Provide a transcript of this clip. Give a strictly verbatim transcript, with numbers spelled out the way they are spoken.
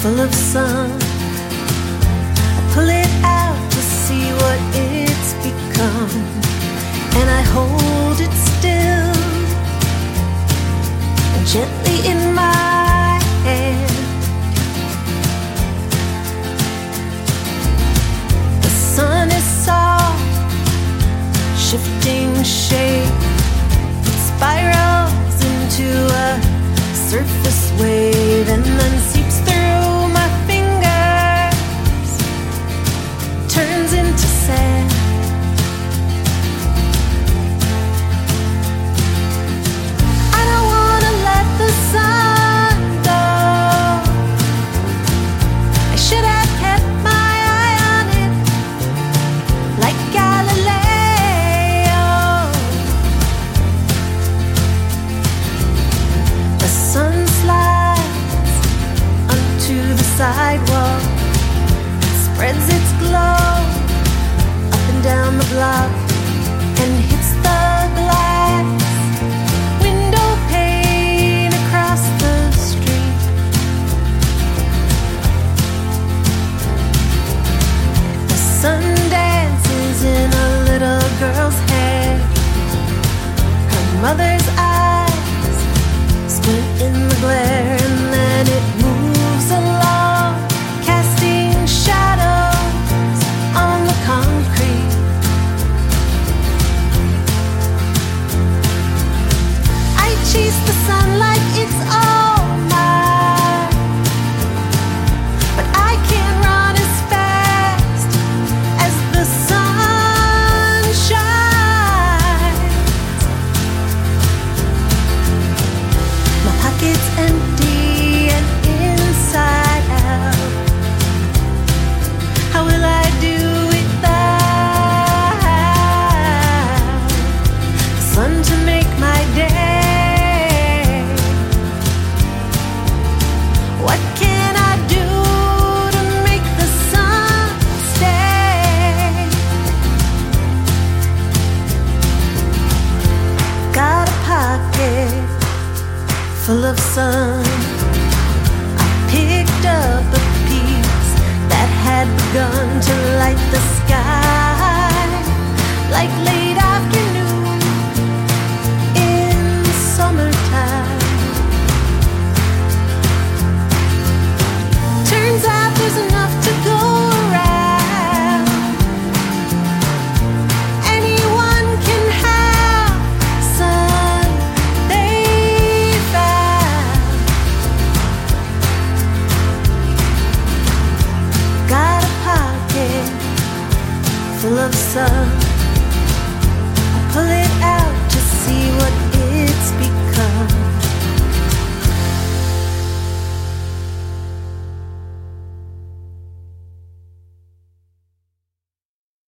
full of sun. I pull it out to see what it's become, and I hold it still and gently in my hand. The sun is soft, shifting shape. It spirals into a surface wave and then seeps through my fingers, turns into sand. I don't wanna let the sun go. I should have kept my eye on it like Galileo. The sun slides onto the sidewalk, spreads its glow up and down the block, and hits the glass window pane across the street. The sun dances in a little girl's hair. Her mother's eyes squint in the glare, and then it moves along, casting shadows on the concrete. I chase the sun like it's all mine, but I can't run as fast as the sun shines. My pocket's empty and inside out. How will I do without the sun to make my day? What can I do to make the sun stay? Got a pocket full of sun. I picked up a piece that had begun to light the sky like late afternoon in summertime. Turns out there's enough to go around. Anyone can have sun they found. Got a pocket full of sun. I pull it out to see what